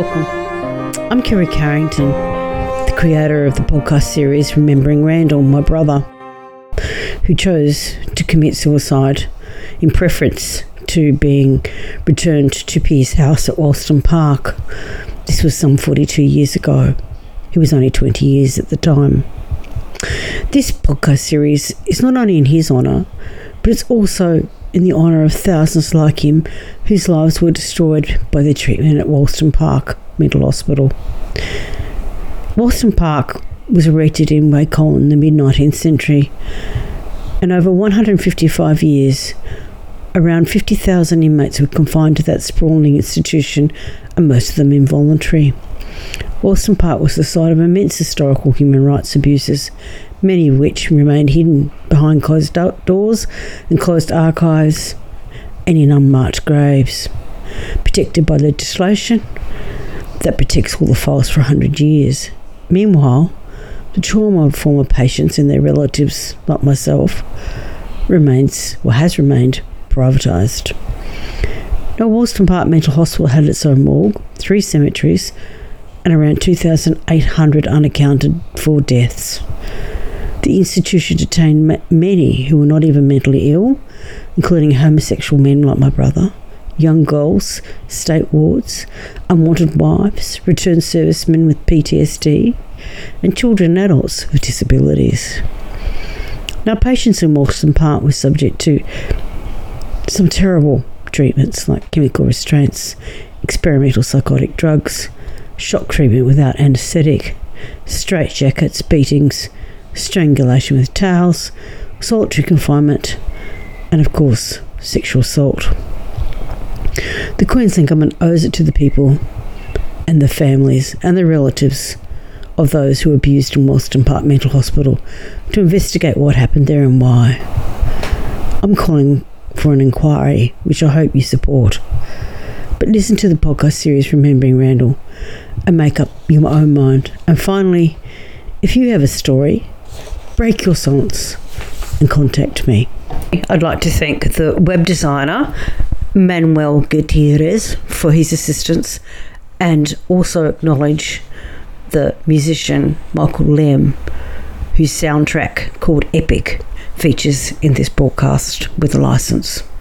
Welcome. I'm Kerry Carrington, the creator of the podcast series Remembering Randall, my brother, who chose to commit suicide in preference to being returned to his house at Wollston Park. This was some 42 years ago. He was only 20 years at the time. This podcast series is not only in his honour, but it's also in the honour of thousands like him whose lives were destroyed by their treatment at Wollston Park Mental Hospital. Wollston Park was erected in Wacol in the mid-19th century, and over 155 years, around 50,000 inmates were confined to that sprawling institution, and most of them involuntary. Wollston Park was the site of immense historical human rights abuses, many of which remained hidden behind closed doors and closed archives and in unmarked graves, protected by legislation that protects all the files for 100 years. Meanwhile, the trauma of former patients and their relatives, like myself, has remained privatised. Now, Wollston Park Mental Hospital had its own morgue, 3 cemeteries, and around 2,800 unaccounted for deaths. The institution detained many who were not even mentally ill, including homosexual men like my brother, young girls, state wards, unwanted wives, returned servicemen with PTSD, and children and adults with disabilities. Now, patients in Wollston Park were subject to some terrible treatments like chemical restraints, experimental psychotic drugs, shock treatment without anaesthetic, straitjackets, beatings, strangulation with towels, solitary confinement, and of course, sexual assault. The Queensland Government owes it to the people and the families and the relatives of those who were abused in Wollston Park Mental Hospital to investigate what happened there and why. I'm calling for an inquiry, which I hope you support. But listen to the podcast series Remembering Randall and make up your own mind. And finally, if you have a story, break your silence and contact me. I'd like to thank the web designer Manuel Gutierrez for his assistance, and also acknowledge the musician Michael Lem, whose soundtrack called Epic features in this broadcast with a license.